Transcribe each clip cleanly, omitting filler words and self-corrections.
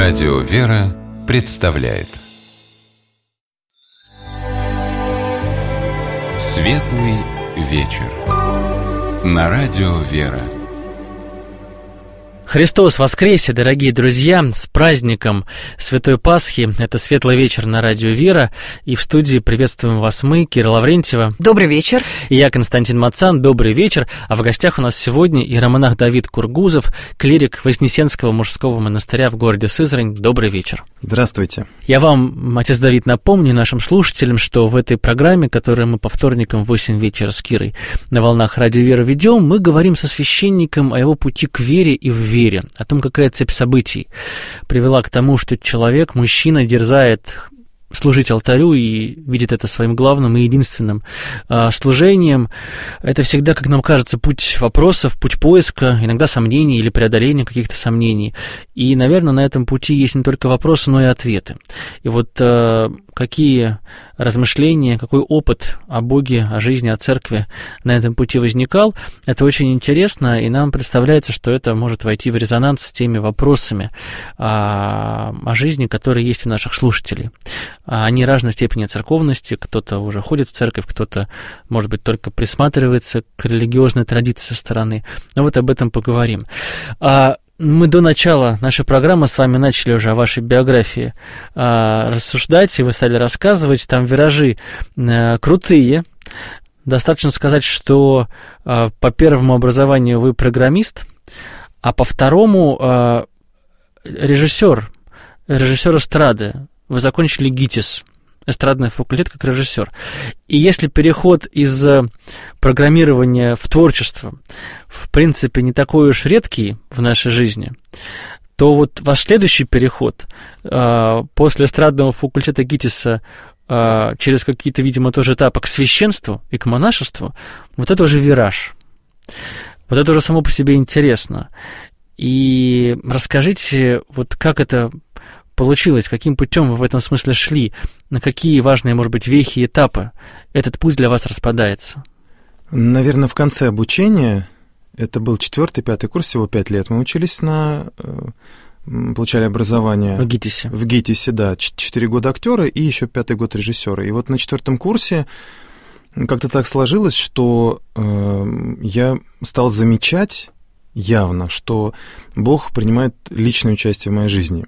Радио «Вера» представляет Светлый вечер на Радио «Вера». Христос воскресе, дорогие друзья, с праздником Святой Пасхи. Это «Светлый вечер» на Радио «Вера». И в студии приветствуем вас мы, Кира Лаврентьева. Добрый вечер. И я, Константин Мацан. Добрый вечер. А в гостях у нас сегодня иеромонах Давид Кургузов, клирик Вознесенского мужского монастыря в городе Сызрань. Добрый вечер. Здравствуйте. Я вам, отец Давид, напомню нашим слушателям, что в этой программе, которую мы по вторникам в 8 вечера с Кирой на волнах Радио «Вера» ведем, мы говорим со священником о его пути к вере и в вере, о том, какая цепь событий привела к тому, что человек, мужчина, дерзает служить алтарю и видит это своим главным и единственным служением. Это всегда, как нам кажется, путь вопросов, путь поиска, иногда сомнений или преодоления каких-то сомнений. И, наверное, на этом пути есть не только вопросы, но и ответы. И вот какие размышления, какой опыт о Боге, о жизни, о церкви на этом пути возникал, это очень интересно, и нам представляется, что это может войти в резонанс с теми вопросами о жизни, которые есть у наших слушателей. Они разной степени церковности, кто-то уже ходит в церковь, кто-то, может быть, только присматривается к религиозной традиции со стороны. Но вот об этом поговорим. Мы до начала нашей программы с вами начали уже о вашей биографии рассуждать, и вы стали рассказывать, там виражи крутые. Достаточно сказать, что по первому образованию вы программист, а по второму режиссер эстрады. Вы закончили ГИТИС, эстрадный факультет, как режиссер. И если переход из программирования в творчество, в принципе, не такой уж редкий в нашей жизни, то вот ваш следующий переход после эстрадного факультета ГИТИСа через какие-то, видимо, тоже этапы к священству и к монашеству, вот это уже вираж. Вот это уже само по себе интересно. И расскажите, вот как это получилось, каким путем вы в этом смысле шли, на какие важные, может быть, вехи и этапы этот путь для вас распадается? Наверное, в конце обучения, это был 4-5 курс, всего 5 лет, мы учились получали образование в ГИТИСе. В ГИТИСе, да, 4 года актера и еще 5-й год режиссера. И вот на 4-м курсе как-то так сложилось, что я стал замечать явно, что Бог принимает личное участие в моей жизни.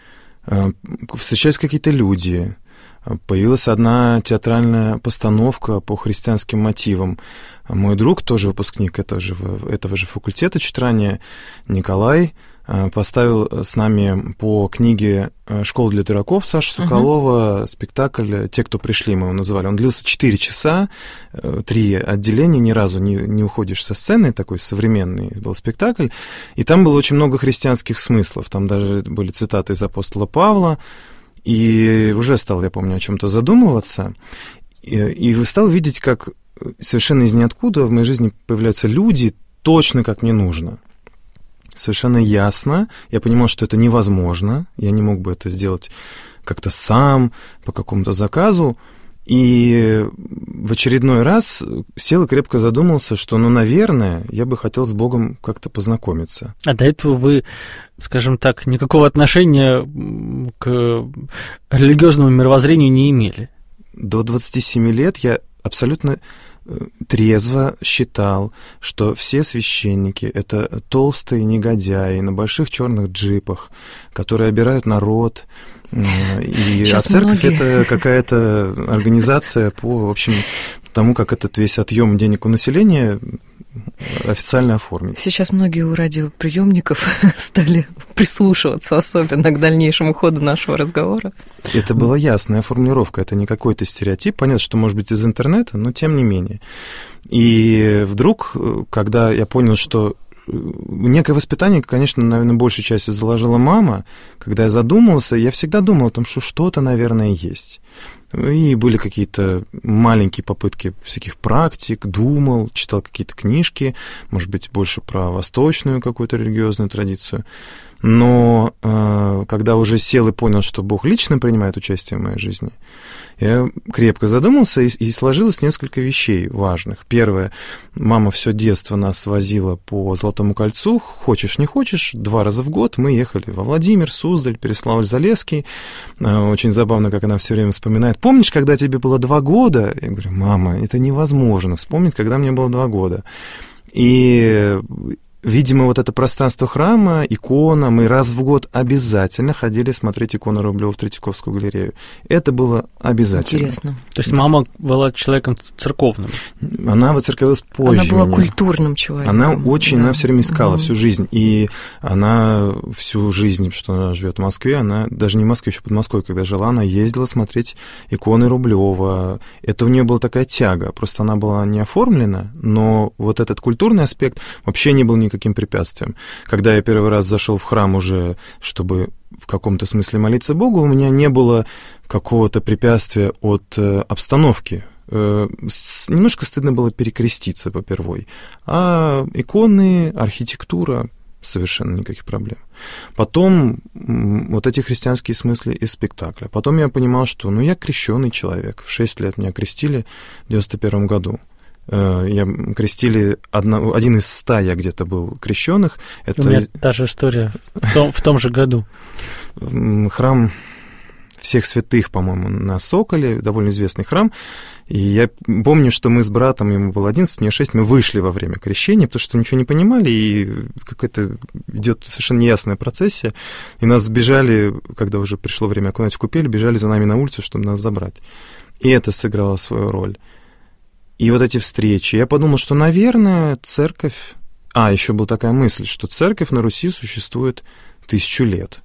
Встречались какие-то люди, появилась одна театральная постановка по христианским мотивам. Мой друг, тоже выпускник этого же факультета чуть ранее, Николай, поставил с нами по книге «Школа для дураков» Саши Соколова спектакль «Те, кто пришли», мы его называли. Он длился 4 часа, 3 отделения, ни разу не уходишь со сцены, такой современный был спектакль. И там было очень много христианских смыслов, там даже были цитаты из апостола Павла, и уже стал, я помню, о чем-то задумываться, и стал видеть, как совершенно из ниоткуда в моей жизни появляются люди, точно как мне нужно. Совершенно ясно. Я понимал, что это невозможно. Я не мог бы это сделать как-то сам, по какому-то заказу. И в очередной раз сел и крепко задумался, что, наверное, я бы хотел с Богом как-то познакомиться. А до этого вы, скажем так, никакого отношения к религиозному мировоззрению не имели? До 27 лет я абсолютно трезво считал, что все священники — это толстые негодяи на больших черных джипах, которые обирают народ, а церковь — это какая-то организация по, в общем, тому, как этот весь отъем денег у населения официально оформить. Сейчас многие у радиоприемников стали прислушиваться, особенно к дальнейшему ходу нашего разговора. Это была ясная формулировка, это не какой-то стереотип. Понятно, что, может быть, из интернета, но тем не менее. И вдруг, когда я понял, что некое воспитание, конечно, наверное, большей частью заложила мама, когда я задумался, я всегда думал о том, что что-то, наверное, есть. И были какие-то маленькие попытки всяких практик, думал, читал какие-то книжки, может быть, больше про восточную какую-то религиозную традицию. Но когда уже сел и понял, что Бог лично принимает участие в моей жизни, я крепко задумался, и сложилось несколько вещей важных. Первое, мама все детство нас возила по Золотому кольцу, хочешь не хочешь, 2 раза в год мы ехали во Владимир, Суздаль, Переславль-Залесский. Очень забавно, как она все время вспоминает. Помнишь, когда тебе было 2 года? Я говорю, мама, это невозможно вспомнить, когда мне было 2 года. И... видимо, вот это пространство храма, икона, мы раз в год обязательно ходили смотреть икону Рублева в Третьяковскую галерею. Это было обязательно. Интересно. То есть мама была человеком церковным? Она воцерковилась позже. Она была меня. Культурным человеком. Она все время искала всю жизнь. И она всю жизнь, что она живет в Москве, она даже не в Москве, еще под Москвой, когда жила, она ездила смотреть иконы Рублева. Это у нее была такая тяга. Просто она была не оформлена, но вот этот культурный аспект вообще не был никаким препятствием. Когда я первый раз зашел в храм уже, чтобы в каком-то смысле молиться Богу, у меня не было какого-то препятствия от обстановки. Немножко стыдно было перекреститься попервой. А иконы, архитектура — совершенно никаких проблем. Потом вот эти христианские смыслы из спектакля. Потом я понимал, что я крещеный человек. В 6 лет меня крестили в 91 году. Я крестили один из 100, я где-то был крещенных. У меня та же история в том же году. Храм всех святых, по-моему, на Соколе, довольно известный храм. И я помню, что мы с братом, ему было 11, мне 6, мы вышли во время крещения, потому что ничего не понимали, и какая-то идет совершенно неясная процессия. И нас сбежали, когда уже пришло время окунать в купель, бежали за нами на улицу, чтобы нас забрать. И это сыграло свою роль. И вот эти встречи. Я подумал, что, наверное, церковь... еще была такая мысль, что церковь на Руси существует 1000 лет.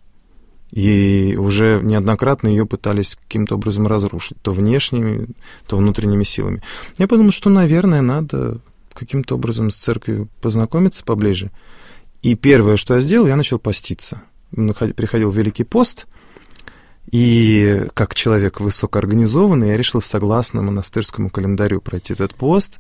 И уже неоднократно ее пытались каким-то образом разрушить, то внешними, то внутренними силами. Я подумал, что, наверное, надо каким-то образом с церковью познакомиться поближе. И первое, что я сделал, я начал поститься. Приходил Великий пост, и как человек высокоорганизованный, я решил согласно монастырскому календарю пройти этот пост,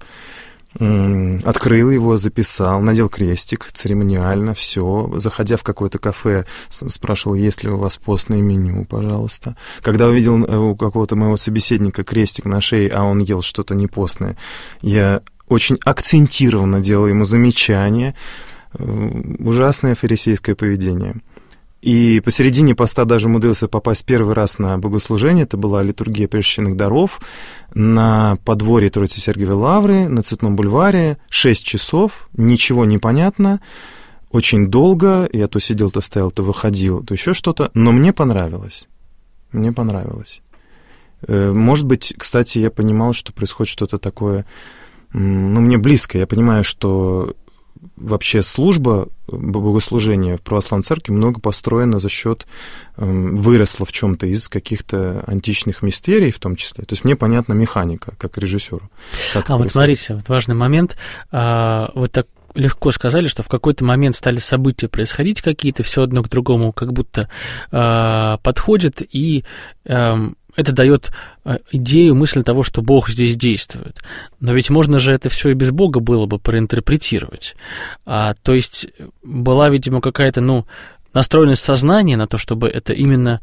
открыл его, записал, надел крестик церемониально, все. Заходя в какое-то кафе, спрашивал, есть ли у вас постное меню, пожалуйста. Когда увидел у какого-то моего собеседника крестик на шее, а он ел что-то непостное, я очень акцентированно делал ему замечания. Ужасное фарисейское поведение. И посередине поста даже умудрился попасть первый раз на богослужение. Это была литургия пресвященных даров на подворье Троицы Сергиевой Лавры, на Цветном бульваре. 6 часов, ничего не понятно, очень долго. Я то сидел, то стоял, то выходил, то еще что-то. Но мне понравилось. Мне понравилось. Может быть, кстати, я понимал, что происходит что-то такое, мне близкое. Я понимаю, что... Вообще служба, богослужения в православной церкви много построена за счет, выросла в чем-то из каких-то античных мистерий в том числе. То есть мне понятна механика, как режиссеру. Вот смотрите, вот важный момент. Вы так легко сказали, что в какой-то момент стали события происходить какие-то, все одно к другому как будто подходит, и... это дает идею, мысль того, что Бог здесь действует. Но ведь можно же это все и без Бога было бы проинтерпретировать. То есть была, видимо, какая-то, настроенность сознания на то, чтобы это именно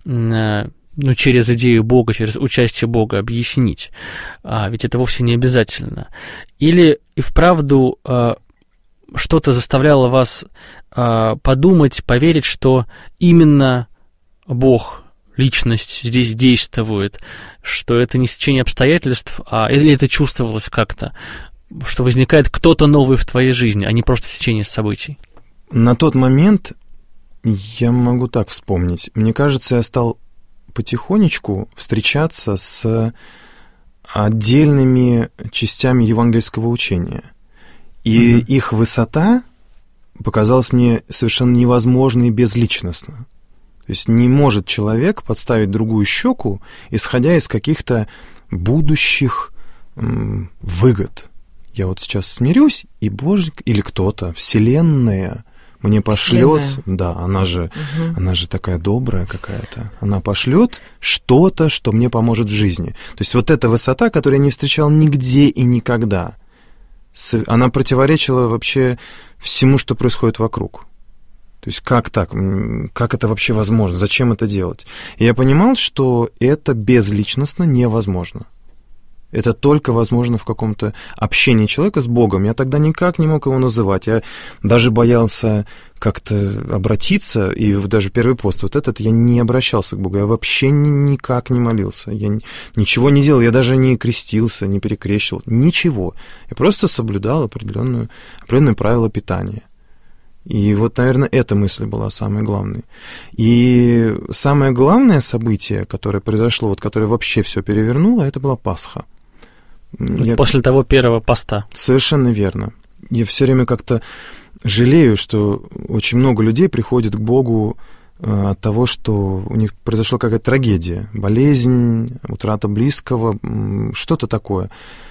через идею Бога, через участие Бога объяснить. Ведь это вовсе не обязательно. Или и вправду что-то заставляло вас подумать, поверить, что именно Бог, личность здесь действует, что это не стечение обстоятельств, или это чувствовалось как-то, что возникает кто-то новый в твоей жизни, а не просто стечение событий? На тот момент я могу так вспомнить. Мне кажется, я стал потихонечку встречаться с отдельными частями евангельского учения. И их высота показалась мне совершенно невозможной безличностно. То есть не может человек подставить другую щеку, исходя из каких-то будущих выгод. Я вот сейчас смирюсь, и Божик или кто-то, Вселенная, мне пошлет, да, она же такая добрая какая-то, она пошлет что-то, что мне поможет в жизни. То есть вот эта высота, которую я не встречал нигде и никогда, она противоречила вообще всему, что происходит вокруг. То есть как так? Как это вообще возможно? Зачем это делать? И я понимал, что это безличностно невозможно. Это только возможно в каком-то общении человека с Богом. Я тогда никак не мог его называть. Я даже боялся как-то обратиться, и даже первый пост вот этот, я не обращался к Богу, я вообще никак не молился, я ничего не делал, я даже не крестился, не перекрещивал, ничего. Я просто соблюдал определенные правила питания. И вот, наверное, эта мысль была самой главной. И самое главное событие, которое произошло, вот, которое вообще все перевернуло, это была Пасха. После того первого поста. Совершенно верно. Я все время как-то жалею, что очень много людей приходят к Богу от того, что у них произошла какая-то трагедия, болезнь, утрата близкого, что-то такое.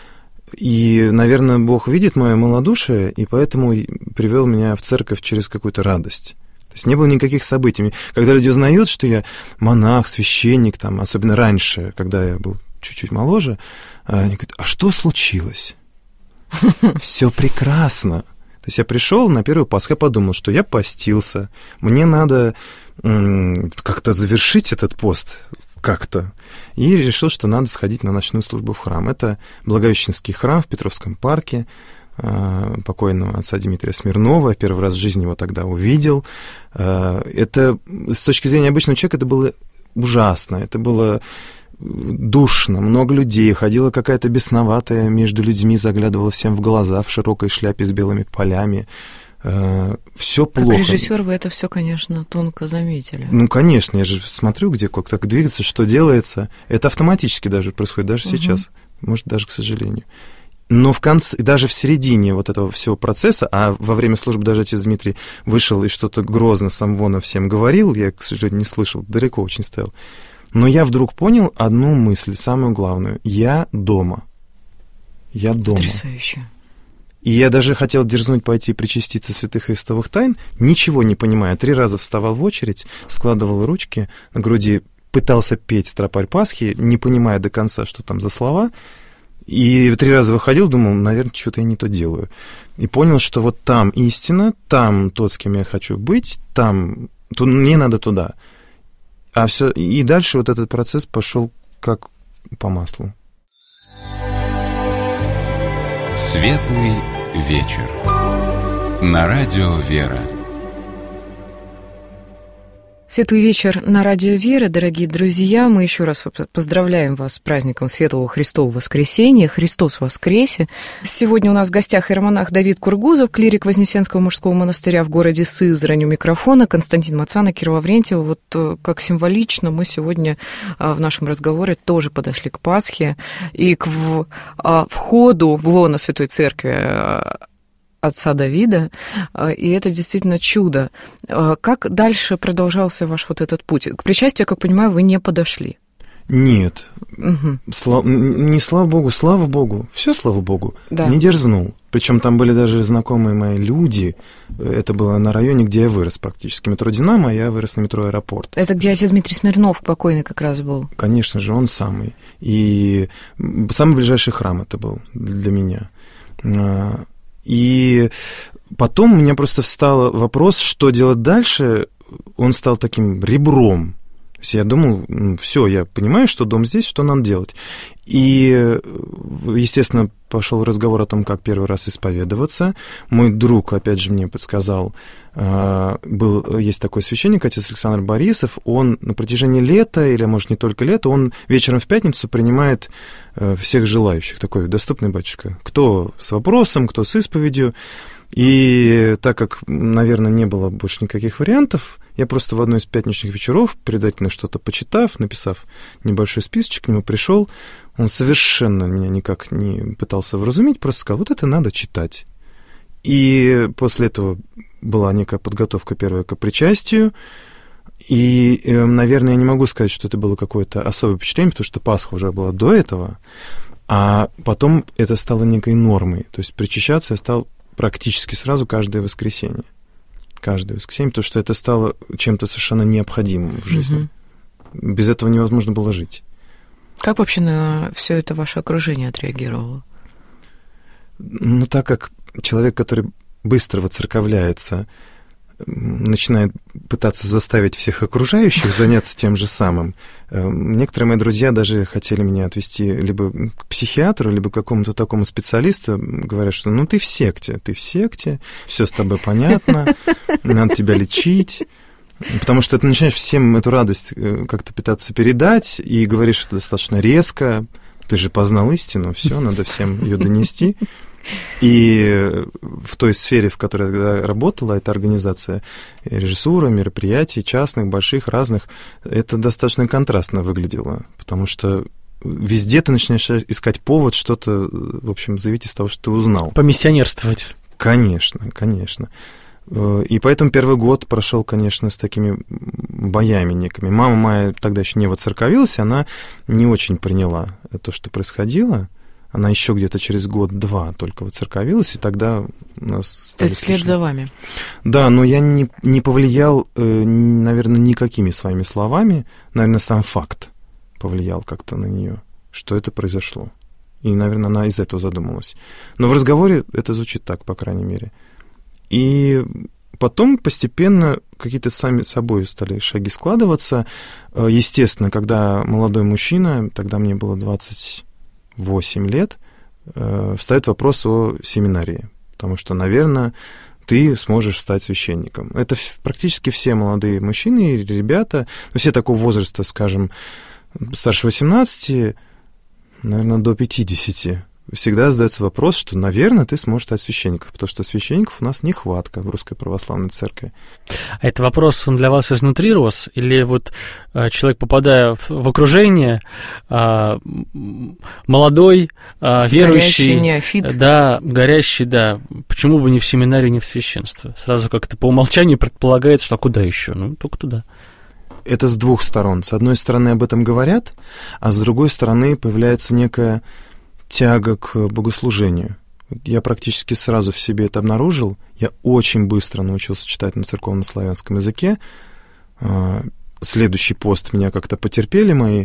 И, наверное, Бог видит мое малодушие, и поэтому привел меня в церковь через какую-то радость. То есть не было никаких событий. Когда люди узнают, что я монах, священник, там, особенно раньше, когда я был чуть-чуть моложе, они говорят: а что случилось? Все прекрасно. То есть я пришел на первую Пасху, я подумал, что я постился, мне надо как-то завершить этот пост как-то. И решил, что надо сходить на ночную службу в храм. Это Благовещенский храм в Петровском парке покойного отца Дмитрия Смирнова. Я первый раз в жизни его тогда увидел. Это, с точки зрения обычного человека, это было ужасно. Это было душно, много людей, ходила какая-то бесноватая между людьми, заглядывала всем в глаза в широкой шляпе с белыми полями. Все плохо. Как режиссер вы это все, конечно, тонко заметили. Ну, конечно, я же смотрю, где как так двигаться, что делается. Это автоматически даже происходит, даже сейчас, может, даже к сожалению. Но в конце, даже в середине вот этого всего процесса, а во время службы даже отец Дмитрий вышел и что-то грозно самвона всем говорил, я, к сожалению, не слышал, далеко очень стоял. Но я вдруг понял одну мысль, самую главную. Я дома. Я дома. Потрясающе. И я даже хотел дерзнуть пойти причаститься святых христовых тайн, ничего не понимая. 3 раза вставал в очередь, складывал ручки на груди, пытался петь «Стропарь Пасхи», не понимая до конца, что там за слова. И 3 раза выходил, думал, наверное, что-то я не то делаю. И понял, что вот там истина, там тот, с кем я хочу быть, там мне надо туда. А все, и дальше вот этот процесс пошел как по маслу. Светлый вечер. На радио «Вера». Светлый вечер на радио «Вера», дорогие друзья. Мы еще раз поздравляем вас с праздником Светлого Христова Воскресения. Христос воскресе! Сегодня у нас в гостях иеромонах Давид Кургузов, клирик Вознесенского мужского монастыря в городе Сызрань. У микрофона Константин Мацан и Кира Лаврентьева. Вот как символично мы сегодня в нашем разговоре тоже подошли к Пасхе и к входу в лоно Святой Церкви отца Давида, и это действительно чудо. Как дальше продолжался ваш вот этот путь? К причастию, как понимаю, вы не подошли. Нет. Не слава Богу. Все слава Богу. Да. Не дерзнул. Причем там были даже знакомые мои люди. Это было на районе, где я вырос практически. Метро «Динамо», а я вырос на метро «Аэропорт». Это где отец Дмитрий Смирнов покойный как раз был. Конечно же, он самый. И самый ближайший храм это был для меня. И потом у меня просто встал вопрос, что делать дальше. Он стал таким ребром. То есть я думал, все, я понимаю, что дом здесь, что надо делать. И, естественно, пошел разговор о том, как первый раз исповедоваться. Мой друг, опять же, мне подсказал, есть такой священник, отец Александр Борисов, он на протяжении лета, или, может, не только лета, он вечером в пятницу принимает всех желающих. Такой доступный батюшка. Кто с вопросом, кто с исповедью. И так как, наверное, не было больше никаких вариантов, я просто в одной из пятничных вечеров, предварительно что-то почитав, написав небольшой списочек, к нему пришел, он совершенно меня никак не пытался вразумить, просто сказал, вот это надо читать. И после этого была некая подготовка первая к причастию, и, наверное, я не могу сказать, что это было какое-то особое впечатление, потому что Пасха уже была до этого, а потом это стало некой нормой, то есть причащаться я стал практически сразу каждое воскресенье. Каждое воскресенье, потому что это стало чем-то совершенно необходимым в жизни. Без этого невозможно было жить. Как вообще на все это ваше окружение отреагировало? Ну, так как человек, который быстро воцерковляется, начинает пытаться заставить всех окружающих заняться тем же самым. Некоторые мои друзья даже хотели меня отвезти либо к психиатру, либо к какому-то такому специалисту. Говорят, что ты в секте, все с тобой понятно, надо тебя лечить. Потому что ты начинаешь всем эту радость как-то пытаться передать, и говоришь это достаточно резко. Ты же познал истину, все, надо всем ее донести. И в той сфере, в которой я тогда работала, эта организация режиссура, мероприятий, частных, больших, разных, это достаточно контрастно выглядело, потому что везде ты начинаешь искать повод что-то, в общем, заявить из того, что ты узнал. Помиссионерствовать. Конечно. И поэтому первый год прошел, конечно, с такими боями некими. Мама моя тогда еще не воцерковилась, она не очень приняла то, что происходило. Она еще где-то через год-два только воцерковилась, и тогда у нас стали... То есть вслед за вами? Да, но я не повлиял, наверное, никакими своими словами. Наверное, сам факт повлиял как-то на нее, что это произошло. И, наверное, она из этого задумалась. Но в разговоре это звучит так, по крайней мере. И потом постепенно какие-то сами собой стали шаги складываться. Естественно, когда молодой мужчина, тогда мне было 28 лет, встает вопрос о семинарии. Потому что, наверное, ты сможешь стать священником. Это практически все молодые мужчины и ребята, все такого возраста, скажем, старше 18, наверное, до 50, всегда задается вопрос, что, наверное, ты сможешь стать священником, потому что священников у нас нехватка в Русской Православной Церкви. А это вопрос, он для вас изнутри рос? Или вот человек, попадая в окружение, молодой, верующий... Горящий неофит. Да, горящий, да. Почему бы не в семинарию, не в священство? Сразу как-то по умолчанию предполагается, что куда еще? Только туда. Это с двух сторон. С одной стороны, об этом говорят, а с другой стороны, появляется некая тяга к богослужению. Я практически сразу в себе это обнаружил. Я очень быстро научился читать на церковно-славянском языке. Следующий пост меня как-то потерпели мои,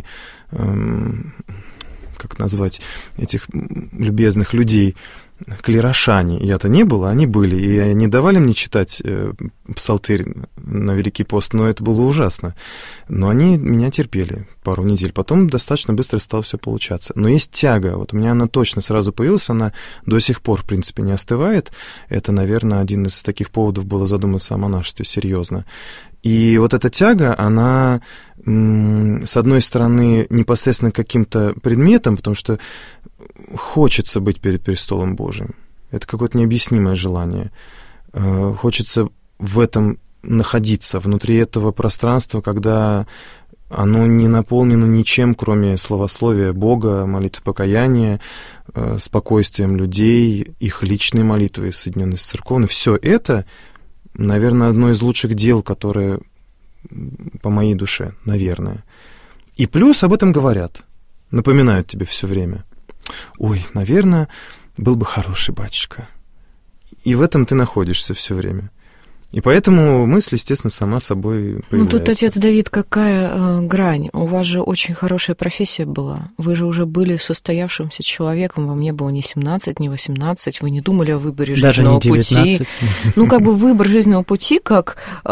как назвать, этих любезных людей, клерошане. Я-то не был, а они были. И они давали мне читать псалтырь на Великий пост, но это было ужасно. Но они меня терпели пару недель. Потом достаточно быстро стало все получаться. Но есть тяга. Вот у меня она точно сразу появилась, она до сих пор, в принципе, не остывает. Это, наверное, один из таких поводов было задуматься о монашестве серьезно. И вот эта тяга, она, с одной стороны, непосредственно каким-то предметом, потому что хочется быть перед престолом Божиим. Это какое-то необъяснимое желание. Хочется в этом находиться, внутри этого пространства, когда оно не наполнено ничем, кроме славословия Бога, молитвы покаяния, спокойствием людей, их личной молитвой, соединенной с церковной. Все это, наверное, одно из лучших дел, которое по моей душе, наверное. И плюс об этом говорят, напоминают тебе все время. Ой, наверное, был бы хороший батюшка. И в этом ты находишься все время. И поэтому мысль, естественно, сама собой появляется. Тут, отец Давид, какая грань? У вас же очень хорошая профессия была. Вы же уже были состоявшимся человеком, вам не было ни 17, ни 18, вы не думали о выборе жизненного пути. Даже не 19. Выбор жизненного пути как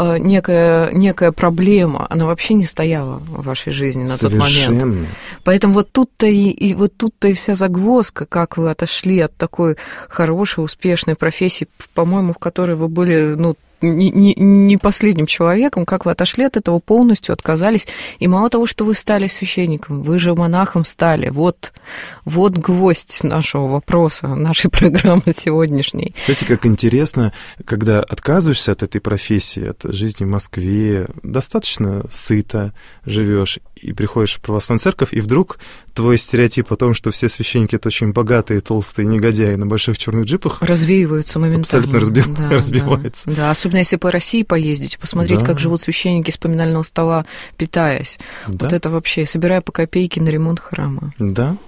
некая проблема, она вообще не стояла в вашей жизни на тот момент. Поэтому вот тут-то и вся загвоздка, как вы отошли от такой хорошей, успешной профессии, по-моему, в которой вы были, не последним человеком, как вы отошли от этого, полностью отказались. И мало того, что вы стали священником, вы же монахом стали. Вот гвоздь нашего вопроса, нашей программы сегодняшней. Кстати, как интересно, когда отказываешься от этой профессии, от жизни в Москве, достаточно сыто живешь и приходишь в православную церковь, и вдруг твой стереотип о том, что все священники — это очень богатые, толстые негодяи на больших черных джипах, развеиваются моментально. Абсолютно разбивается. Да, особенно если по России поездить, посмотреть, как живут священники с поминального стола, питаясь. Да. Вот это вообще, собирая по копейке на ремонт храма. Да.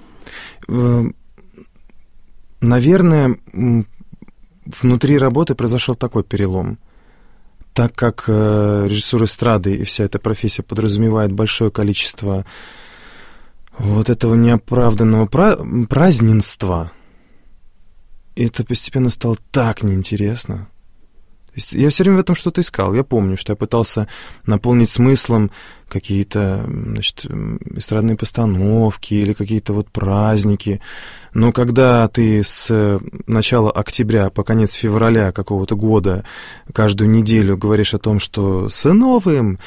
Наверное, внутри работы произошел такой перелом. так как режиссура эстрады и вся эта профессия подразумевает большое количество вот этого неоправданного праздненства, это постепенно стало так неинтересно. То есть я все время в этом что-то искал. Я помню, что я пытался наполнить смыслом какие-то, значит, эстрадные постановки или какие-то вот праздники. Но когда ты с начала октября по конец февраля какого-то года каждую неделю говоришь о том, что с новым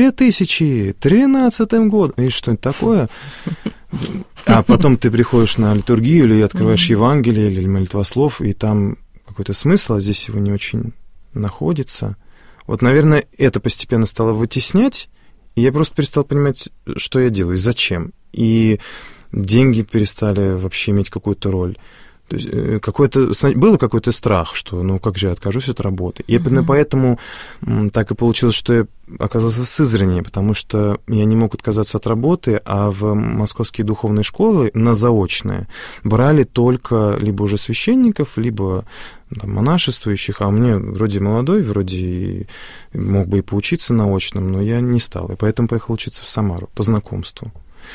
2013 годом, или что-нибудь такое, а потом ты приходишь на литургию или открываешь Евангелие или молитвослов, и там какой-то смысл, а здесь его не очень находится. Вот, наверное, это постепенно стало вытеснять, и я просто перестал понимать, что я делаю, зачем. И деньги перестали вообще иметь какую-то роль. То есть был какой-то страх, что ну как же я откажусь от работы. И поэтому так и получилось, что я оказался в Сызрани, потому что я не мог отказаться от работы, а в московские духовные школы на заочные брали только либо уже священников, либо там, монашествующих, а мне вроде молодой, вроде мог бы и поучиться на очном, но я не стал, и поэтому поехал учиться в Самару по знакомству.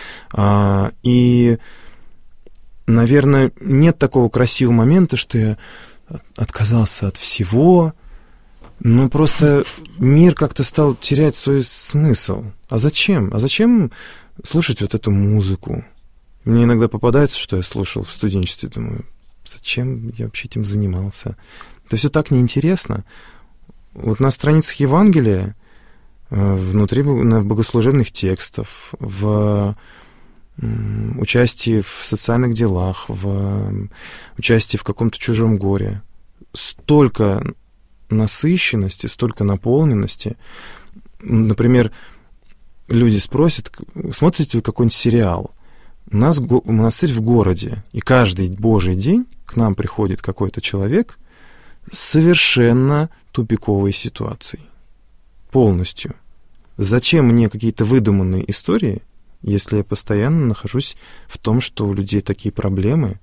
И наверное, нет такого красивого момента, что я отказался от всего, но просто мир как-то стал терять свой смысл. А зачем? А зачем слушать вот эту музыку? Мне иногда попадается, что я слушал в студенчестве, думаю, зачем я вообще этим занимался? Это все так неинтересно. Вот на страницах Евангелия, внутри богослужебных текстов, в участие в социальных делах, в участие в каком-то чужом горе. Столько насыщенности, столько наполненности. Например, люди спросят, смотрите вы какой-нибудь сериал? У нас монастырь в городе, и каждый божий день к нам приходит какой-то человек с совершенно тупиковой ситуацией. Полностью. Зачем мне какие-то выдуманные истории, если я постоянно нахожусь в том, что у людей такие проблемы?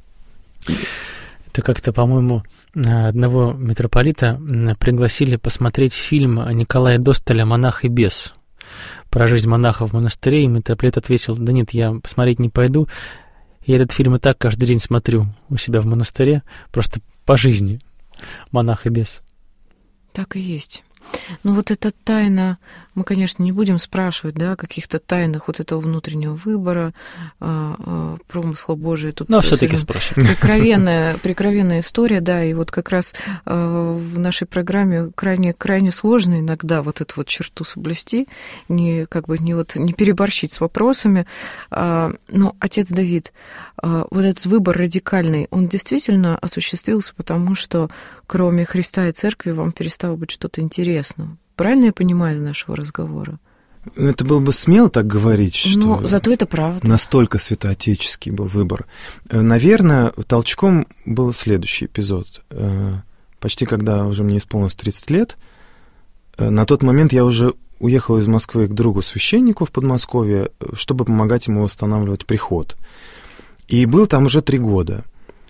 Это как-то, по-моему, одного митрополита пригласили посмотреть фильм Николая Досталя «Монах и бес» про жизнь монаха в монастыре, и митрополит ответил: да нет, я посмотреть не пойду, я этот фильм и так каждый день смотрю у себя в монастыре, просто по жизни монах и бес. Так и есть. Ну вот эта тайна, мы, конечно, не будем спрашивать, да, о каких-то тайнах вот этого внутреннего выбора, промысла Божия. Тут но все-таки спросим. Прикровенная история, да, и вот как раз в нашей программе крайне сложно иногда вот эту вот черту соблюсти, не переборщить с вопросами. Но, отец Давид, вот этот выбор радикальный, он действительно осуществился, потому что кроме Христа и Церкви вам перестало быть что-то интересного. Правильно я понимаю из нашего разговора? Это было бы смело так говорить, что... Но зато это правда. Настолько святоотеческий был выбор. Наверное, толчком был следующий эпизод. Почти когда уже мне исполнилось 30 лет, на тот момент я уже уехал из Москвы к другу-священнику в Подмосковье, чтобы помогать ему восстанавливать приход. И был там уже 3 года.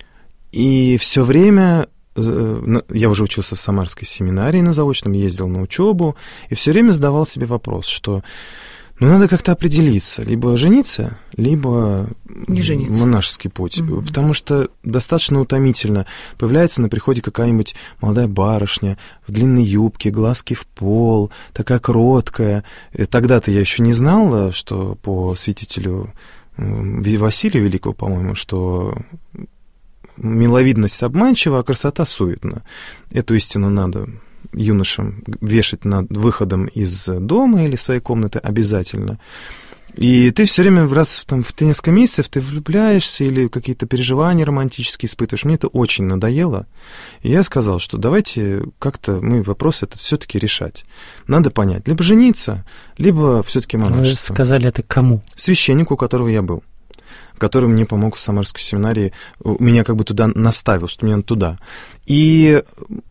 И все время... Я уже учился в Самарской семинарии на заочном, ездил на учебу, и все время задавал себе вопрос, что надо как-то определиться, либо жениться, либо монашеский путь, потому что достаточно утомительно. Появляется на приходе какая-нибудь молодая барышня в длинной юбке, глазки в пол, такая кроткая. И тогда-то я еще не знал, что по святителю Василию Великого, по-моему, что... миловидность обманчива, а красота суетна. Эту истину надо юношам вешать над выходом из дома или своей комнаты обязательно. И ты все время в несколько месяцев ты влюбляешься или какие-то переживания романтические испытываешь. Мне это очень надоело. И я сказал, что давайте как-то мы вопрос этот все-таки решать. Надо понять, либо жениться, либо все-таки монашество. Вы сказали это кому? Священнику, у которого я был, который мне помог в Самарской семинарии, меня как бы туда наставил, что мне надо туда. И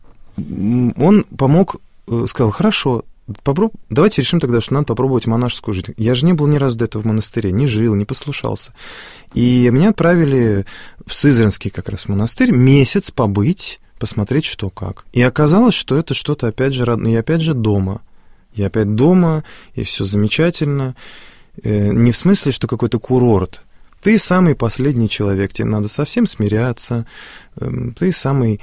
он помог, сказал: хорошо, давайте решим тогда, что надо попробовать монашескую жизнь. Я же не был ни разу до этого в монастыре, не жил, не послушался. И меня отправили в Сызранский как раз монастырь месяц побыть, посмотреть, что как. И оказалось, что это что-то опять же родное. И опять же дома. Я опять дома, и все замечательно. Не в смысле, что какой-то курорт. Ты самый последний человек, тебе надо совсем смиряться. Ты самый,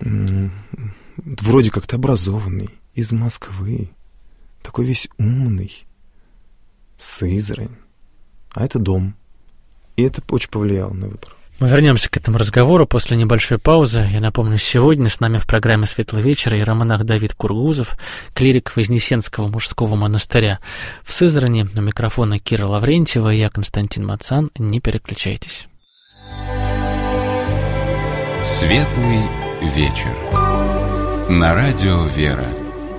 вроде как-то образованный, из Москвы. Такой весь умный. Сызрань. А это дом. И это очень повлияло на выбор. Мы вернемся к этому разговору после небольшой паузы. Я напомню, сегодня с нами в программе «Светлый вечер» иеромонах Давид Кургузов, клирик Вознесенского мужского монастыря в Сызрани. У микрофона Кира Лаврентьева и я, Константин Мацан. Не переключайтесь. «Светлый вечер» на радио «Вера».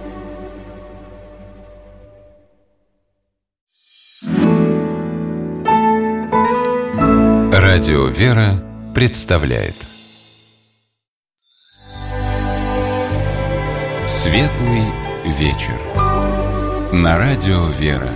Радио «Вера» представляет «Светлый вечер» на радио «Вера».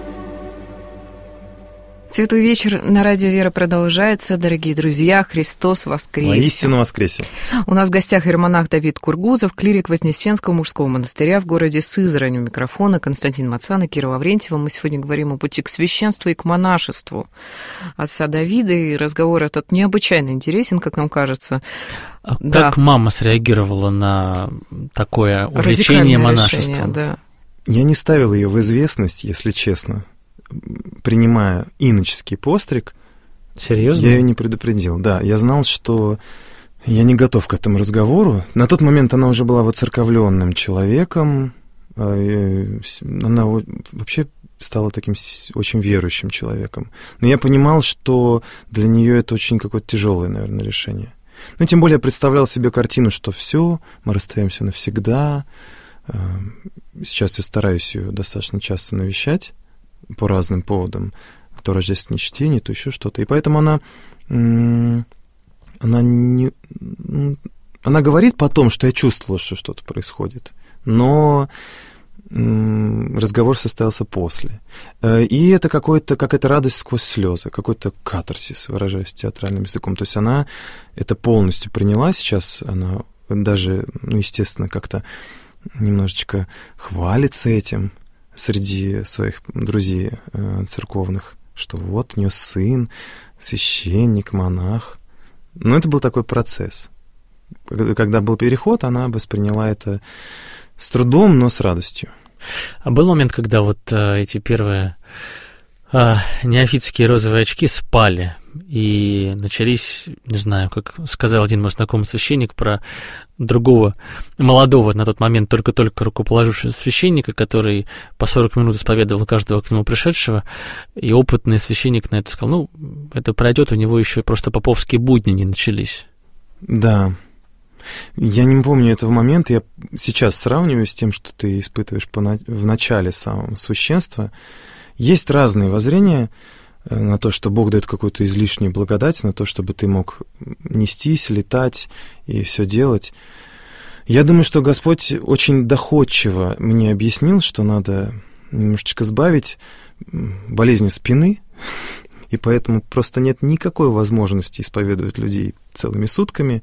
Светлый вечер на радио «Вера» продолжается. Дорогие друзья, Христос воскресе! Воистину воскресе! У нас в гостях иеромонах Давид Кургузов, клирик Вознесенского мужского монастыря в городе Сызрань. У микрофона Константин Мацан и Кира Лаврентьева. Мы сегодня говорим о пути к священству и к монашеству отца Давида, и разговор этот необычайно интересен, как нам кажется. Как мама среагировала на такое увлечение монашеством? Решение, да. Я не ставил ее в известность, если честно. Принимая иноческий постриг, серьезно? Я ее не предупредил. Да, я знал, что я не готов к этому разговору. На тот момент она уже была воцерковленным человеком. Она вообще стала таким очень верующим человеком. Но я понимал, что для нее это очень какое-то тяжелое, наверное, решение. Ну, тем более я представлял себе картину, что все, мы расстаемся навсегда. Сейчас я стараюсь ее достаточно часто навещать по разным поводам, то рождественные чтения, то еще что-то. И поэтому она говорит потом, что я чувствовала, что что-то происходит, но разговор состоялся после. И это какая-то радость сквозь слезы, какой-то катарсис, выражаясь театральным языком. То есть она это полностью приняла сейчас, она даже, естественно, как-то немножечко хвалится этим среди своих друзей церковных, что вот у нее сын, священник, монах. Но это был такой процесс. Когда был переход, она восприняла это с трудом, но с радостью. А был момент, когда вот эти первые неофитские розовые очки спали, и начались, не знаю, как сказал один мой знакомый священник про другого молодого на тот момент только-только рукоположившего священника, который по 40 минут исповедовал каждого к нему пришедшего, и опытный священник на это сказал, это пройдет, у него еще просто поповские будни не начались. Да. Я не помню этого момента, я сейчас сравниваю с тем, что ты испытываешь в начале самого священства. Есть разные воззрения на то, что Бог дает какую-то излишнюю благодать, на то, чтобы ты мог нестись, летать и все делать. Я думаю, что Господь очень доходчиво мне объяснил, что надо немножечко сбавить болезнью спины, и поэтому просто нет никакой возможности исповедовать людей целыми сутками,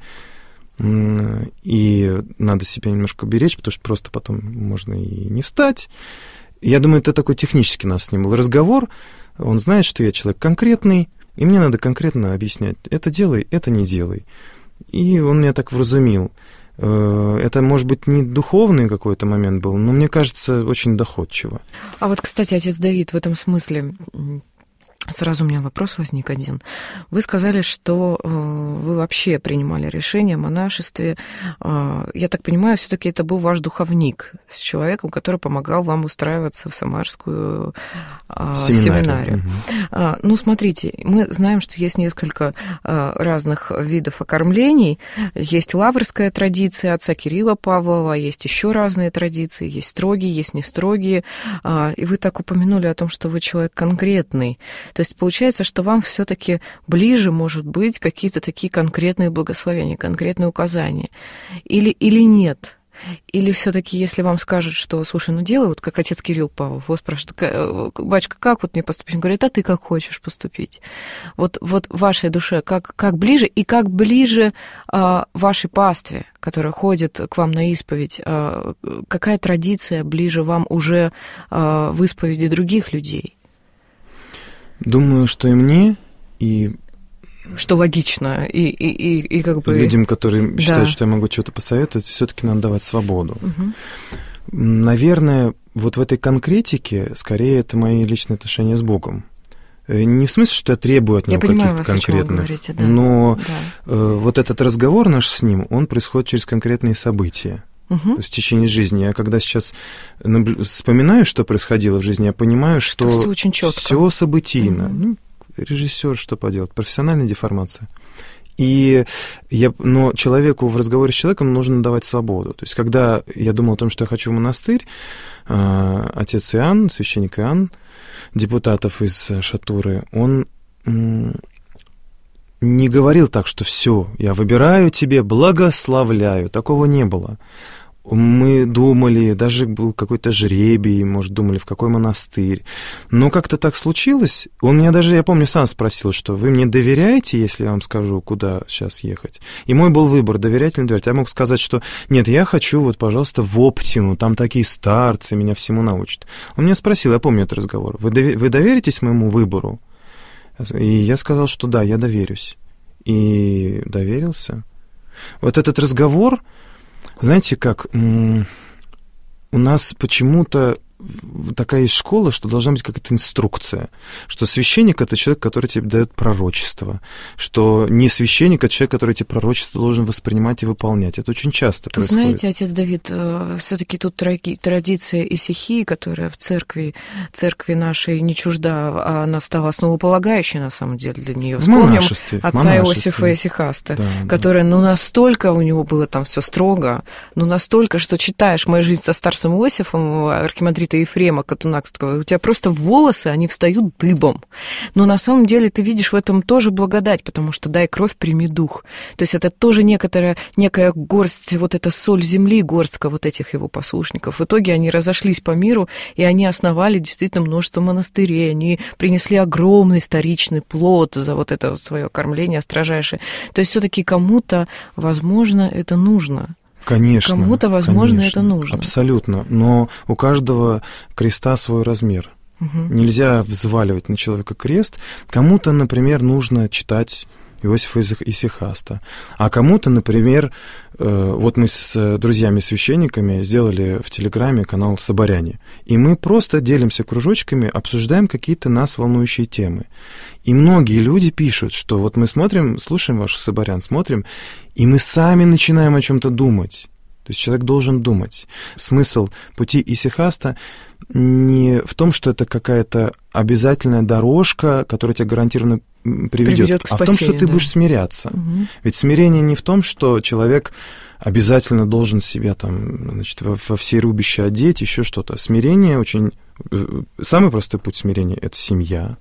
и надо себя немножко беречь, потому что просто потом можно и не встать. Я думаю, это такой технический у нас с ним был разговор. Он знает, что я человек конкретный, и мне надо конкретно объяснять, это делай, это не делай. И он меня так вразумил. Это, может быть, не духовный какой-то момент был, но мне кажется, очень доходчиво. А вот, кстати, отец Давид, в этом смысле... Сразу у меня вопрос возник один. Вы сказали, что вы вообще принимали решение о монашестве. Я так понимаю, все-таки это был ваш духовник с человеком, который помогал вам устраиваться в Самарскую семинарию. Угу. Смотрите, мы знаем, что есть несколько разных видов окормлений. Есть лаврская традиция отца Кирилла Павлова, есть еще разные традиции, есть строгие, есть не строгие. И вы так упомянули о том, что вы человек конкретный. То есть получается, что вам все-таки ближе, может быть, какие-то такие конкретные благословения, конкретные указания. Или нет? Или все-таки, если вам скажут, что, слушай, ну делай, вот как отец Кирилл Павлов, его спрашивают, батюшка, как вот мне поступить? Он говорит, а ты как хочешь поступить? Вот вашей душе как ближе, и как ближе вашей пастве, которая ходит к вам на исповедь, какая традиция ближе вам уже в исповеди других людей? Думаю, что и мне, и... Что логично, и как бы... Людям, которые считают, что я могу что-то посоветовать, все-таки надо давать свободу. Наверное, вот в этой конкретике, скорее, это мои личные отношения с Богом. Не в смысле, что я требую от него каких-то конкретных, но вот этот разговор наш с ним, он происходит через конкретные события. То есть в течение жизни. Я когда сейчас вспоминаю, что происходило в жизни, я понимаю, что все событийно. Режиссер, что поделать, профессиональная деформация. Но человеку в разговоре с человеком нужно давать свободу. То есть, когда я думал о том, что я хочу в монастырь, отец Иоанн, священник Иоанн, депутатов из Шатуры, он не говорил так, что все, я выбираю тебе, благословляю. Такого не было. Мы думали, даже был какой-то жребий, может, думали, в какой монастырь. Но как-то так случилось. Он меня даже, я помню, сам спросил, что вы мне доверяете, если я вам скажу, куда сейчас ехать? И мой был выбор, доверять или не доверять. Я мог сказать, что нет, я хочу, вот, пожалуйста, в Оптину, там такие старцы, меня всему научат. Он меня спросил, я помню этот разговор, вы доверитесь моему выбору? И я сказал, что да, я доверюсь. И доверился. Вот этот разговор... Знаете, как у нас почему-то такая есть школа, что должна быть какая-то инструкция, что священник — это человек, который тебе дает пророчество, что не священник — это человек, который эти пророчества должен воспринимать и выполнять. Это очень часто происходит. Знаете, отец Давид, все-таки тут традиция исихии, которая в церкви нашей не чужда, а она стала основополагающей, на самом деле, для нее. Вспомним отца Иосифа Исихаста, который, настолько у него было там все строго, настолько, что читаешь «Моя жизнь со старцем Иосифом», архимандрита Ефрема Катунакского, у тебя просто волосы, они встают дыбом. Но на самом деле ты видишь в этом тоже благодать, потому что дай кровь, прими дух. То есть это тоже некая горсть, вот эта соль земли, горстка вот этих его послушников. В итоге они разошлись по миру, и они основали действительно множество монастырей, они принесли огромный историчный плод за вот это вот свое кормление строжайшее. То есть все-таки кому-то, возможно, это нужно. Конечно. Кому-то, возможно, это нужно. Абсолютно. Но у каждого креста свой размер. Нельзя взваливать на человека крест. Кому-то, например, нужно читать Иосифа Исихаста. А кому-то, например, вот мы с друзьями-священниками сделали в Телеграме канал «Соборяне». И мы просто делимся кружочками, обсуждаем какие-то нас волнующие темы. И многие люди пишут, что вот мы смотрим, слушаем ваших соборян, смотрим, и мы сами начинаем о чем-то думать. То есть человек должен думать. Смысл пути Исихаста не в том, что это какая-то обязательная дорожка, которая тебя гарантированно приведет к спасению, а в том, что ты будешь смиряться. Ведь смирение не в том, что человек обязательно должен себя там, значит, во все рубища одеть, еще что-то. Смирение очень... Самый простой путь смирения — это семья.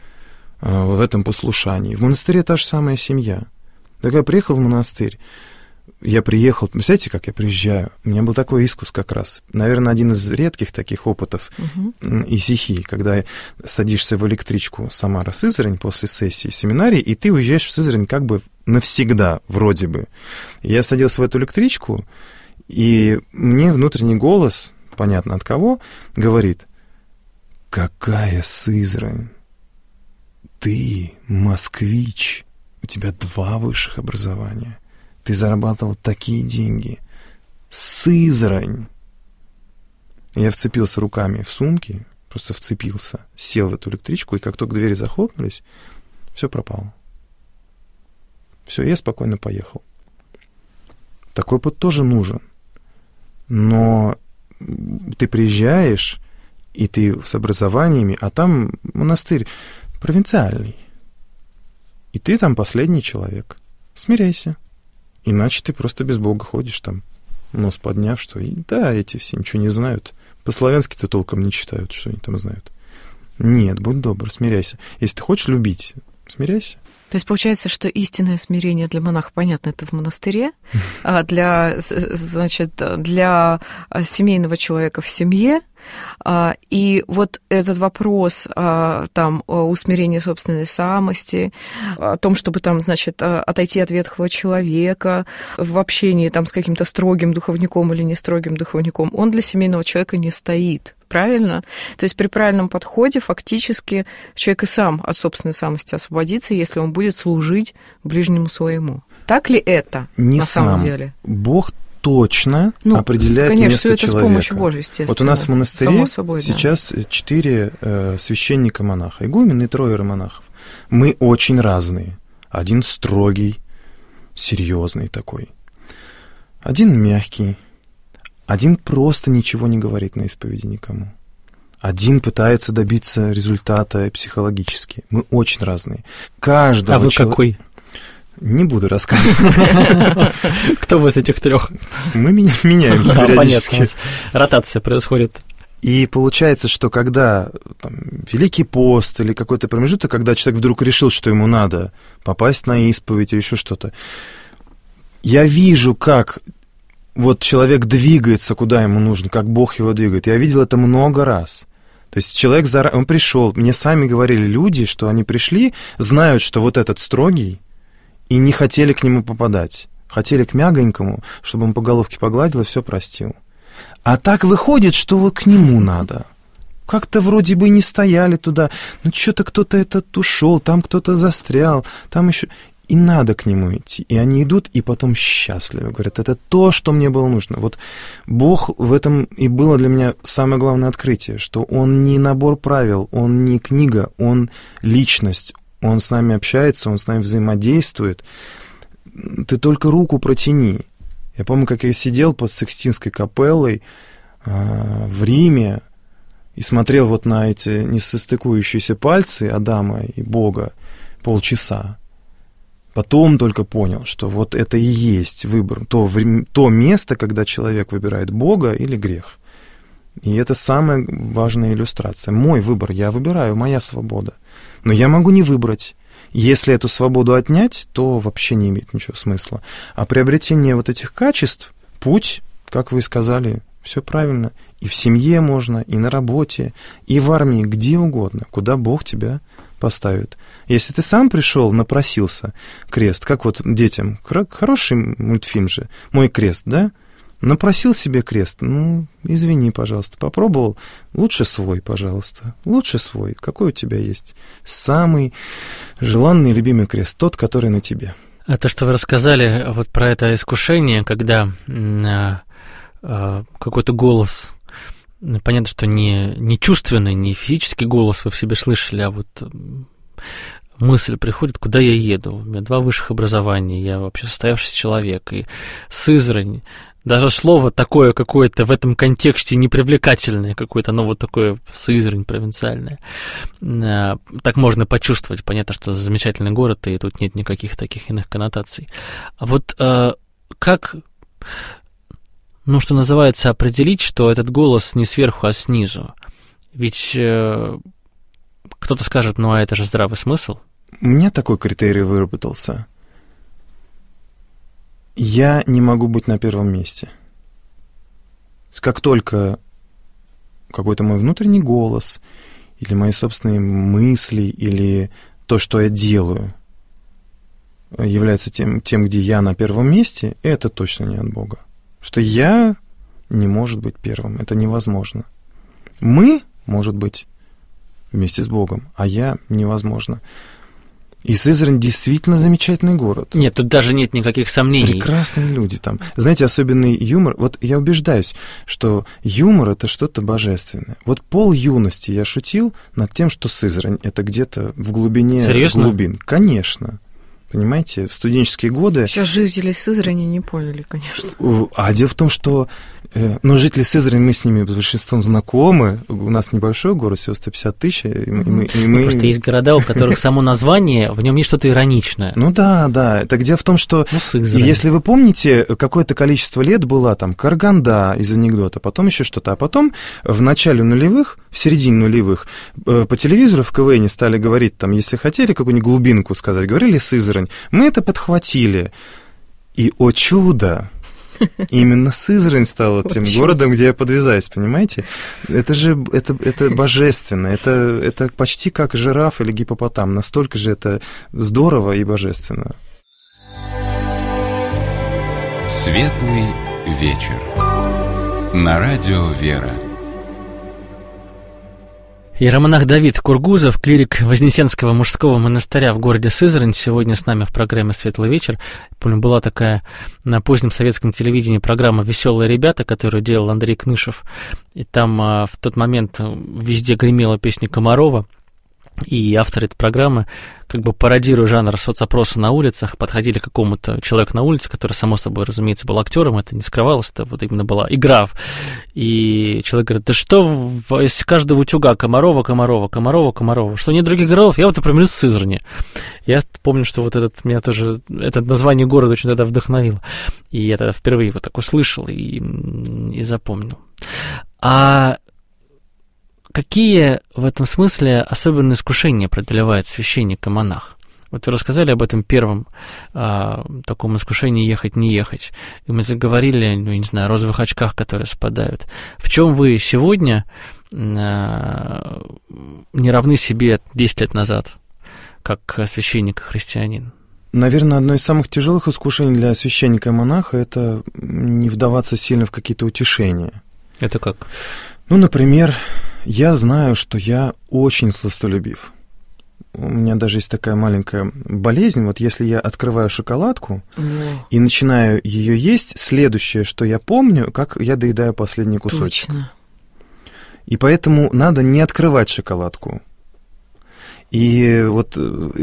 В этом послушании. В монастыре та же самая семья. Когда я приехал в монастырь, я приехал, представляете, как я приезжаю? У меня был такой искус как раз. Наверное, один из редких таких опытов исихии, когда садишься в электричку Самара-Сызрань после сессии семинарии, и ты уезжаешь в Сызрань как бы навсегда, вроде бы. Я садился в эту электричку, и мне внутренний голос, понятно от кого, говорит: «Какая Сызрань? Ты москвич, у тебя 2 высших образования. Ты зарабатывал такие деньги. Сызрань!» Я вцепился руками в сумки, просто вцепился, сел в эту электричку, и как только двери захлопнулись, все пропало. Все, я спокойно поехал. Такой путь тоже нужен. Но ты приезжаешь, и ты с образованиями, а там монастырь провинциальный. И ты там последний человек. Смиряйся. Иначе ты просто без Бога ходишь там, нос подняв, что да, эти все ничего не знают. По-славянски-то толком не читают, что они там знают. Нет, будь добр, смиряйся. Если ты хочешь любить, смиряйся. То есть получается, что истинное смирение для монаха, понятно, это в монастыре, а для семейного человека в семье. И вот этот вопрос там о усмирении собственной самости, о том, чтобы там, значит, отойти от ветхого человека в общении там с каким-то строгим духовником или не строгим духовником, он для семейного человека не стоит. Правильно? То есть при правильном подходе фактически человек и сам от собственной самости освободится, если он будет служить ближнему своему. Так ли это не на сам. самом деле? Бог точно определяет конечно, место это человека. С помощью Божьей, естественно. Вот у нас в монастыре собой, сейчас 4 священника-монаха, игумен и 3 монахов. Мы очень разные. Один строгий, серьезный такой. Один мягкий. Один просто ничего не говорит на исповеди никому. Один пытается добиться результата психологически. Мы очень разные. Каждого вы какой? Не буду рассказывать. Кто вы из этих 3? Мы меняемся периодически. Понятно, ротация происходит. И получается, что когда там, Великий пост или какой-то промежуток, когда человек вдруг решил, что ему надо попасть на исповедь или еще что-то, я вижу, как вот человек двигается, куда ему нужно, как Бог его двигает. Я видел это много раз. То есть человек, он пришел, мне сами говорили люди, что они пришли, знают, что вот этот строгий, и не хотели к нему попадать. Хотели к мягонькому, чтобы он по головке погладил и все простил. А так выходит, что вот к нему надо. Как-то вроде бы не стояли туда, ну что-то кто-то этот ушел, там кто-то застрял, там еще... И надо к нему идти. И они идут, и потом счастливы. Говорят, это то, что мне было нужно. Вот Бог в этом и было для меня самое главное открытие, что Он не набор правил, Он не книга, Он личность. Он с нами общается, Он с нами взаимодействует. Ты только руку протяни. Я помню, как я сидел под Сикстинской капеллой в Риме и смотрел вот на эти несостыкующиеся пальцы Адама и Бога полчаса. Потом только понял, что вот это и есть выбор, то место, когда человек выбирает Бога или грех. И это самая важная иллюстрация. Мой выбор, я выбираю, моя свобода. Но я могу не выбрать. Если эту свободу отнять, то вообще не имеет ничего смысла. А приобретение вот этих качеств, путь, как вы сказали, все правильно. И в семье можно, и на работе, и в армии, где угодно, куда Бог тебя поставит. Если ты сам пришел, напросился крест, как вот детям, хороший мультфильм же, «Мой крест», да? Напросил себе крест, ну, извини, пожалуйста, попробовал, лучше свой, пожалуйста, лучше свой, какой у тебя есть самый желанный и любимый крест, тот, который на тебе. А то, что вы рассказали вот про это искушение, когда какой-то голос, понятно, что не чувственный, не физический голос вы в себе слышали, а вот мысль приходит, куда я еду. У меня 2 высших образования, я вообще состоявшийся человек, и Сызрань, даже слово такое какое-то в этом контексте непривлекательное, какое-то, оно вот такое Сызрань провинциальное. Так можно почувствовать. Понятно, что замечательный город, и тут нет никаких таких иных коннотаций. А вот как, ну, что называется, определить, что этот голос не сверху, а снизу? Ведь кто-то скажет, ну, а это же здравый смысл. У меня такой критерий выработался. Я не могу быть на первом месте. Как только какой-то мой внутренний голос или мои собственные мысли или то, что я делаю, является тем, где я на первом месте, это точно не от Бога. Что я не может быть первым. Это невозможно. Мы, может быть, вместе с Богом, а я невозможно. И Сызрань действительно замечательный город. Нет, тут даже нет никаких сомнений. Прекрасные люди там. Знаете, особенный юмор. Вот я убеждаюсь, что юмор — это что-то божественное. Вот пол юности я шутил над тем, что Сызрань — это где-то в глубине глубин. Конечно. Понимаете, в студенческие годы... Сейчас жители Сызрани не поняли, конечно. А дело в том, что Но жители Сызрани, мы с ними с большинством знакомы. У нас небольшой город, всего 150 тысяч. И мы... Просто есть города, у которых само название, в нем есть что-то ироничное. Ну да. Так дело в том, что если вы помните, какое-то количество лет была там Карганда из анекдота, потом еще что-то, а потом в начале нулевых, в середине нулевых, по телевизору в КВН стали говорить, там, если хотели какую-нибудь глубинку сказать, говорили Сызрань. Мы это подхватили. И, о чудо, именно Сызрань стала тем городом, где я подвязаюсь, понимаете? Это же, это божественно, это почти как жираф или гиппопотам, настолько же это здорово и божественно. Светлый вечер. На радио «Вера». Иеромонах Давид Кургузов, клирик Вознесенского мужского монастыря в городе Сызрань, сегодня с нами в программе «Светлый вечер». Помню, была такая на позднем советском телевидении программа «Веселые ребята», которую делал Андрей Кнышев. И там в тот момент везде гремела песня Комарова. И авторы этой программы, как бы пародируя жанр соцопроса на улицах, подходили к какому-то человеку на улице, который, само собой, разумеется, был актером, это не скрывалось, это вот именно была игра. И человек говорит: да что из каждого утюга Комарова, что нет других городов, я вот, например, из Сызрани. Я помню, что вот меня тоже, это название города очень тогда вдохновило. И я тогда впервые его так услышал и запомнил. А какие в этом смысле особенные искушения преодолевает священник и монах? Вот вы рассказали об этом первом таком искушении ехать, не ехать. И мы заговорили, я не знаю, о розовых очках, которые спадают. В чем вы сегодня не равны себе 10 лет назад, как священник и христианин? Наверное, одно из самых тяжелых искушений для священника и монаха – это не вдаваться сильно в какие-то утешения. Это как? Ну, например, я знаю, что я очень сластолюбив. У меня даже есть такая маленькая болезнь. Вот если я открываю шоколадку и начинаю ее есть, следующее, что я помню, как я доедаю последний кусочек. Точно. И поэтому надо не открывать шоколадку. И вот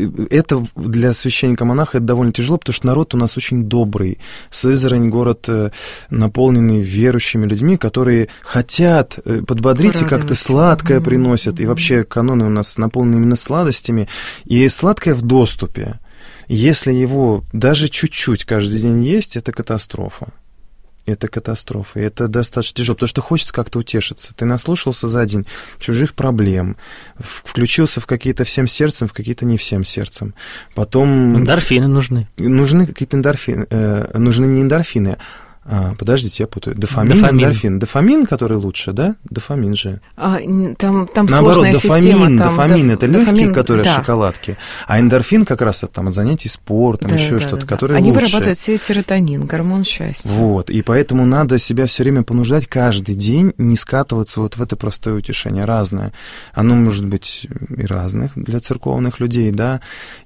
это для священника-монаха это довольно тяжело, потому что народ у нас очень добрый. Сызрань — город, наполненный верующими людьми, которые хотят подбодрить и как-то сладкое приносят. И вообще каноны у нас наполнены именно сладостями. И сладкое в доступе. Если его даже чуть-чуть каждый день есть, это катастрофа. Это катастрофа, и это достаточно тяжело, потому что хочется как-то утешиться. Ты наслушался за день чужих проблем, включился в какие-то всем сердцем, в какие-то не всем сердцем. Потом... Эндорфины нужны. Нужны какие-то эндорфины. Нужны не эндорфины. Подождите, я путаю. Дофамин. Эндорфин. Дофамин, который лучше, да? Дофамин же. Там наоборот, сложная система. Дофамин это легкие, которые шоколадки, а эндорфин как раз от занятий спортом, еще что-то, которые Они лучше. вырабатывают серотонин, гормон счастья. Вот, и поэтому надо себя все время понуждать каждый день не скатываться вот в это простое утешение, разное. Оно может быть и разных для церковных людей, да,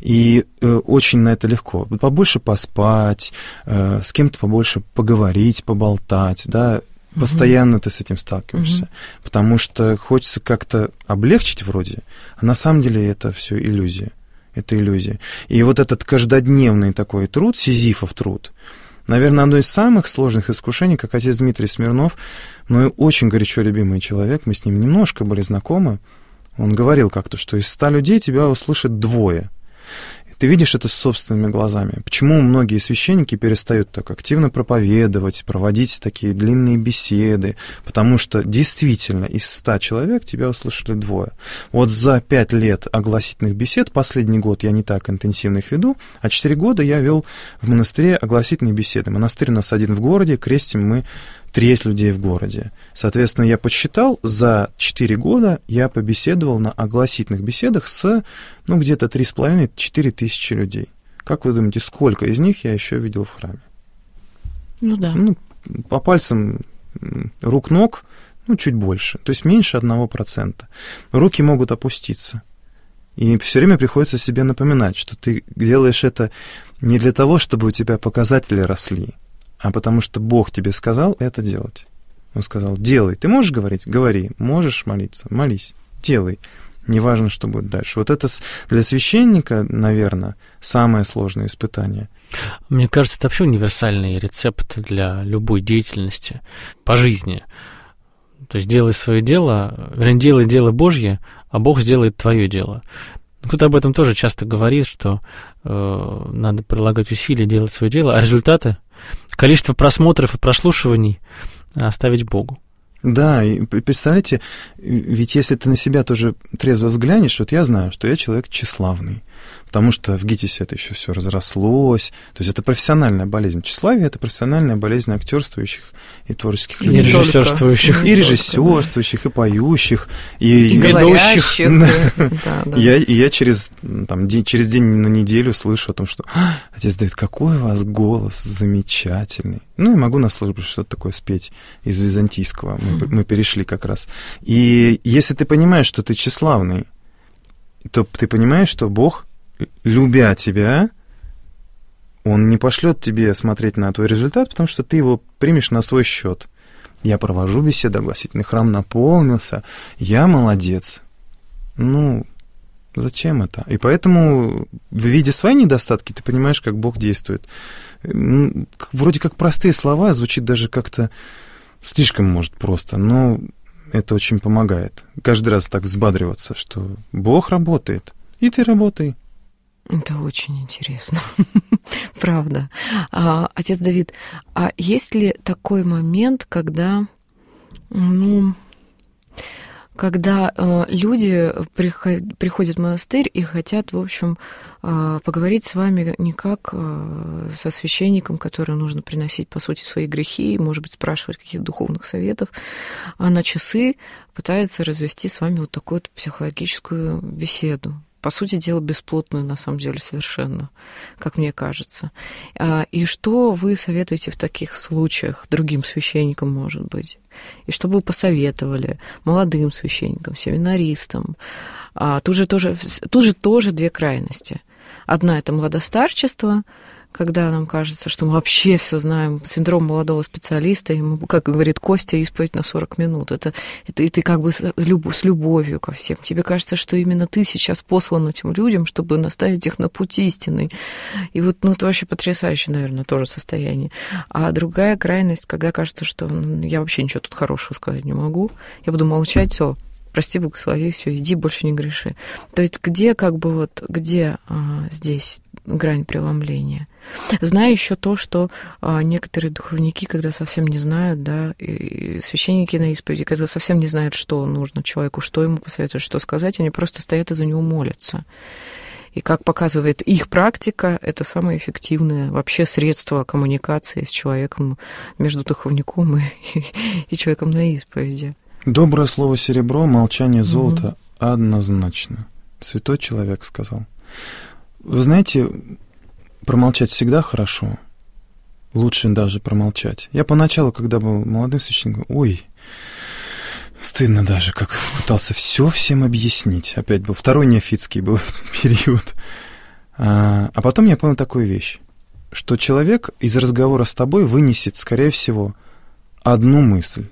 и очень на это легко. Побольше поспать, с кем-то побольше поговорить, поболтать, да, постоянно ты с этим сталкиваешься, потому что хочется как-то облегчить вроде, а на самом деле это все иллюзия, это иллюзия. И вот этот каждодневный такой труд, сизифов труд, наверное, одно из самых сложных искушений, как отец Дмитрий Смирнов, но и очень горячо любимый человек, мы с ним немножко были знакомы, он говорил как-то, что из 100 людей тебя услышат 2. Ты видишь это собственными глазами. Почему многие священники перестают так активно проповедовать, проводить такие длинные беседы? Потому что действительно из 100 человек тебя услышали 2. Вот за 5 лет огласительных бесед, последний год я не так интенсивно их веду, а 4 года я вел в монастыре огласительные беседы. Монастырь у нас один в городе, крестим мы 3 людей в городе. Соответственно, я подсчитал, за 4 года я побеседовал на огласительных беседах с, где-то 3,5-4 тысячи людей. Как вы думаете, сколько из них я еще видел в храме? Ну да. По пальцам рук-ног, чуть больше. То есть меньше 1%. Руки могут опуститься. И все время приходится себе напоминать, что ты делаешь это не для того, чтобы у тебя показатели росли, а потому что Бог тебе сказал это делать. Он сказал: делай. Ты можешь говорить? Говори. Можешь молиться? Молись. Делай. неважно, что будет дальше. Вот это для священника, наверное, самое сложное испытание. Мне кажется, это вообще универсальный рецепт для любой деятельности по жизни. То есть делай свое дело, вернее, делай дело Божье, а Бог сделает твое дело. Кто-то об этом тоже часто говорит, что надо прилагать усилия, делать свое дело, а результаты, количество просмотров и прослушиваний оставить Богу. Да, и представляете, ведь если ты на себя тоже трезво взглянешь, вот я знаю, что я человек тщеславный, потому что в ГИТИСе это еще все разрослось. То есть это профессиональная болезнь. Тщеславие — это профессиональная болезнь актерствующих и творческих людей. И режиссерствующих. И режиссерствующих, и поющих, и ведущих. Я через день на неделю слышу о том, что отец Давид, какой у вас голос замечательный. Ну, и могу на службе что-то такое спеть из византийского. Мы перешли как раз. И если ты понимаешь, что ты тщеславный, то ты понимаешь, что Бог, любя тебя, Он не пошлет тебе смотреть на твой результат, потому что ты его примешь на свой счет. Я провожу беседу, огласительный храм наполнился, я молодец. Ну, зачем это? И поэтому, видя свои недостатки, ты понимаешь, как Бог действует. Вроде как простые слова, звучит даже как-то слишком, может, просто, но это очень помогает. Каждый раз так взбадриваться, что Бог работает, и ты работай. Это очень интересно, правда. Отец Давид, а есть ли такой момент, когда люди приходят в монастырь и хотят, в общем, поговорить с вами не как со священником, которому нужно приносить, по сути, свои грехи, может быть, спрашивать каких-то духовных советов, а на часы пытаются развести с вами вот такую вот психологическую беседу. По сути дела, бесплотную, на самом деле, совершенно, как мне кажется. И что вы советуете в таких случаях другим священникам, может быть? И что бы вы посоветовали молодым священникам, семинаристам? Тут же тоже две крайности. Одна — это младостарчество, когда нам кажется, что мы вообще все знаем, синдром молодого специалиста, и мы, как говорит Костя, исповедь на 40 минут. Это и ты как бы с любовью ко всем. Тебе кажется, что именно ты сейчас послан этим людям, чтобы наставить их на путь истинный. И вот, это вообще потрясающее, наверное, тоже состояние. А другая крайность, когда кажется, что я вообще ничего тут хорошего сказать не могу, я буду молчать, все, прости, благослови, все, иди, больше не греши. То есть где здесь грань преломления? Знаю еще то, что некоторые духовники, когда совсем не знают, да, и священники на исповеди, когда совсем не знают, что нужно человеку, что ему посоветовать, что сказать, они просто стоят и за него молятся. И как показывает их практика, это самое эффективное вообще средство коммуникации с человеком, между духовником и человеком на исповеди. Доброе слово серебро, молчание золото, однозначно. Святой человек сказал. Вы знаете, промолчать всегда хорошо. Лучше даже промолчать. Я поначалу, когда был молодым священником, стыдно даже, как пытался все всем объяснить. Опять был второй неофитский был период. А потом я понял такую вещь, что человек из разговора с тобой вынесет, скорее всего, одну мысль.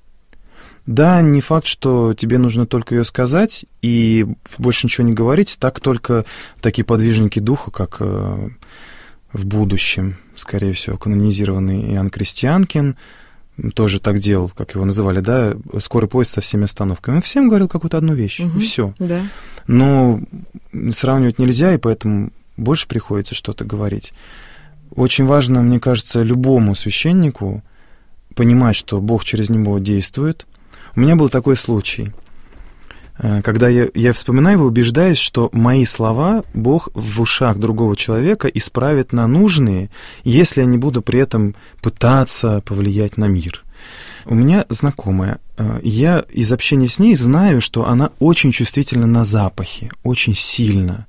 Да, не факт, что тебе нужно только ее сказать и больше ничего не говорить, так только такие подвижники духа, как в будущем, скорее всего, канонизированный Иоанн Крестьянкин, тоже так делал, как его называли, да, скорый поезд со всеми остановками. Он всем говорил какую-то одну вещь, и все. Да. Но сравнивать нельзя, и поэтому больше приходится что-то говорить. Очень важно, мне кажется, любому священнику понимать, что Бог через него действует. У меня был такой случай, когда я вспоминаю его, убеждаюсь, что мои слова Бог в ушах другого человека исправит на нужные, если я не буду при этом пытаться повлиять на мир. У меня знакомая, я из общения с ней знаю, что она очень чувствительна на запахи, очень сильно.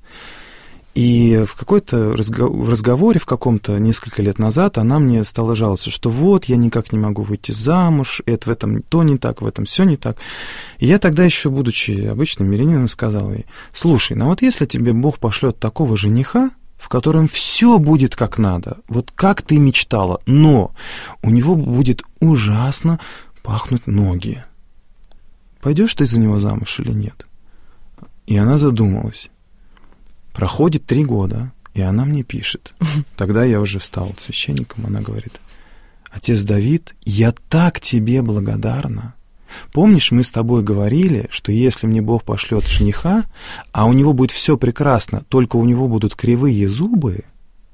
И в какой-то разговоре, в каком-то несколько лет назад, она мне стала жаловаться, что вот, я никак не могу выйти замуж, это в этом то не так, в этом все не так. И я тогда еще, будучи обычным мирянином, сказал ей: слушай, вот если тебе Бог пошлет такого жениха, в котором все будет как надо, вот как ты мечтала, но у него будет ужасно пахнуть ноги, пойдешь ты за него замуж или нет? И она задумалась. Проходит 3 года, и она мне пишет. Тогда я уже стал священником, она говорит: «Отец Давид, я так тебе благодарна. Помнишь, мы с тобой говорили, что если мне Бог пошлет жениха, а у него будет все прекрасно, только у него будут кривые зубы,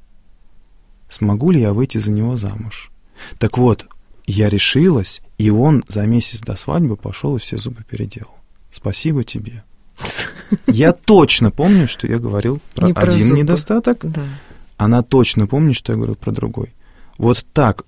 смогу ли я выйти за него замуж? Так вот, я решилась, и он за месяц до свадьбы пошел и все зубы переделал. Спасибо тебе». Я точно помню, что я говорил про один недостаток. Да. Она точно помнит, что я говорил про другой. Вот так.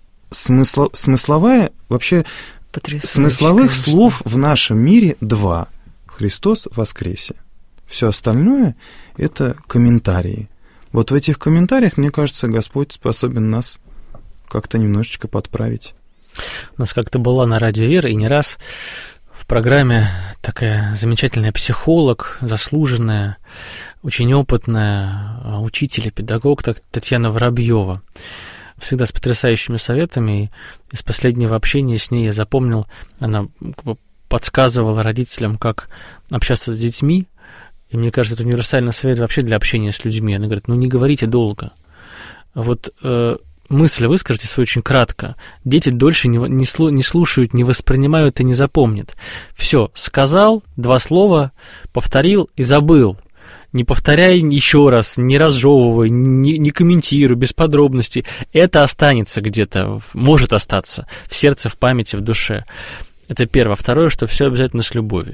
Смысловая, вообще, смысловых конечно. Слов в нашем мире 2. Христос воскресе. Все остальное — это комментарии. Вот в этих комментариях, мне кажется, Господь способен нас как-то немножечко подправить. У нас как-то была на Радио Вера, и не раз в программе такая замечательная психолог, заслуженная, очень опытная учитель и педагог Татьяна Воробьева. Всегда с потрясающими советами. И из последнего общения с ней я запомнил, она подсказывала родителям, как общаться с детьми. И мне кажется, это универсальный совет вообще для общения с людьми. Она говорит: не говорите долго. Вот мысль выскажите свою очень кратко. Дети дольше не слушают, не воспринимают и не запомнят. Все, сказал, 2 слова, повторил и забыл. Не повторяй еще раз, не разжевывай, не комментируй, без подробностей. Это останется где-то, может остаться в сердце, в памяти, в душе. Это первое. Второе, что все обязательно с любовью.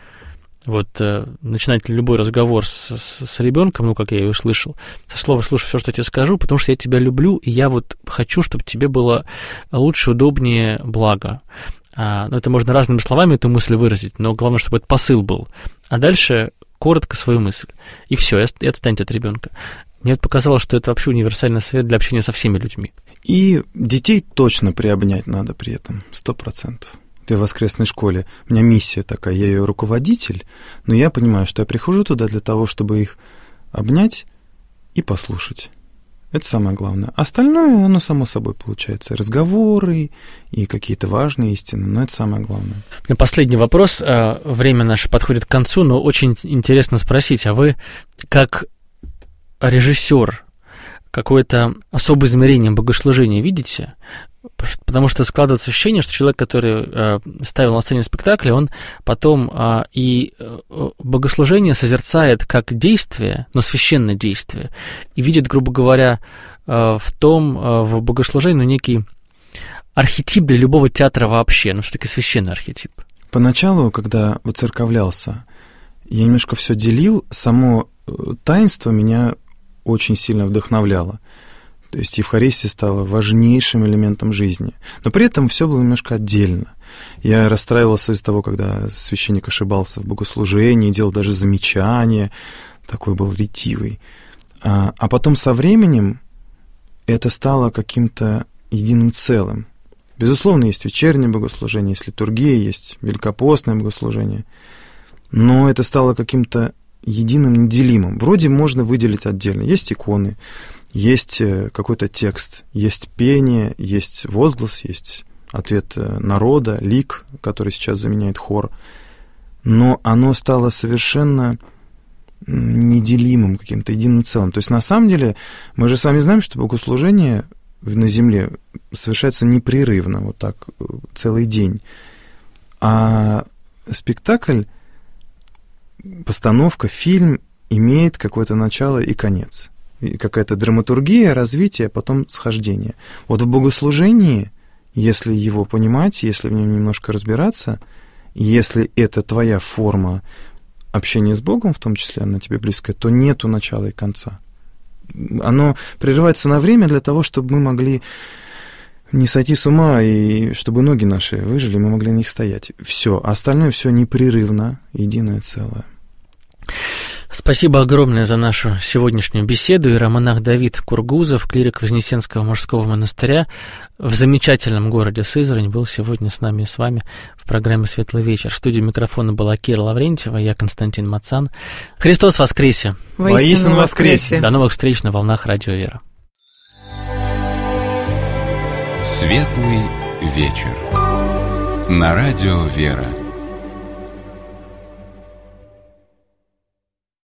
Вот начинать любой разговор с ребенком, как я и услышал, со слова «слушай все, что я тебе скажу, потому что я тебя люблю, и я вот хочу, чтобы тебе было лучше, удобнее, благо». Это можно разными словами эту мысль выразить, но главное, чтобы этот посыл был. А дальше коротко свою мысль. И все, и отстаньте от ребенка. Мне показалось, что это вообще универсальный совет для общения со всеми людьми. И детей точно приобнять надо при этом, 100%. Ты в воскресной школе. У меня миссия такая, я ее руководитель, но я понимаю, что я прихожу туда для того, чтобы их обнять и послушать. Это самое главное. Остальное, оно само собой получается. Разговоры и какие-то важные истины, но это самое главное. Последний вопрос. Время наше подходит к концу, но очень интересно спросить, а вы как режиссер какое-то особое измерение богослужения видите? Потому что складывается ощущение, что человек, который ставил на сцене спектакль, он потом и богослужение созерцает как действие, но священное действие, и видит, грубо говоря, в богослужении некий архетип для любого театра вообще, все-таки священный архетип. Поначалу, когда воцерковлялся, я немножко все делил, само таинство меня очень сильно вдохновляло. То есть Евхаристия стала важнейшим элементом жизни. Но при этом все было немножко отдельно. Я расстраивался из-за того, когда священник ошибался в богослужении, делал даже замечания, такой был ретивый. А потом со временем это стало каким-то единым целым. Безусловно, есть вечернее богослужение, есть литургия, есть великопостное богослужение. Но это стало каким-то единым, неделимым. Вроде можно выделить отдельно. Есть иконы, есть какой-то текст, есть пение, есть возглас, есть ответ народа, лик, который сейчас заменяет хор. Но оно стало совершенно неделимым, каким-то единым целым. То есть, на самом деле, мы же с вами знаем, что богослужение на земле совершается непрерывно, вот так, целый день. А спектакль, постановка, фильм имеет какое-то начало и конец. И какая-то драматургия, развитие, а потом схождение. Вот в богослужении, если его понимать, если в нем немножко разбираться, если это твоя форма общения с Богом, в том числе она тебе близкая, то нету начала и конца. Оно прерывается на время для того, чтобы мы могли не сойти с ума, и чтобы ноги наши выжили, мы могли на них стоять. Все, а остальное все непрерывно, единое целое. Спасибо огромное за нашу сегодняшнюю беседу. Иеромонах Давид Кургузов, клирик Вознесенского мужского монастыря в замечательном городе Сызрань, был сегодня с нами и с вами в программе «Светлый вечер». В студии микрофона была Кира Лаврентьева, я Константин Мацан. Христос воскресе! Воистину воскресе! До новых встреч на волнах Радио Вера. «Светлый вечер» на Радио Вера.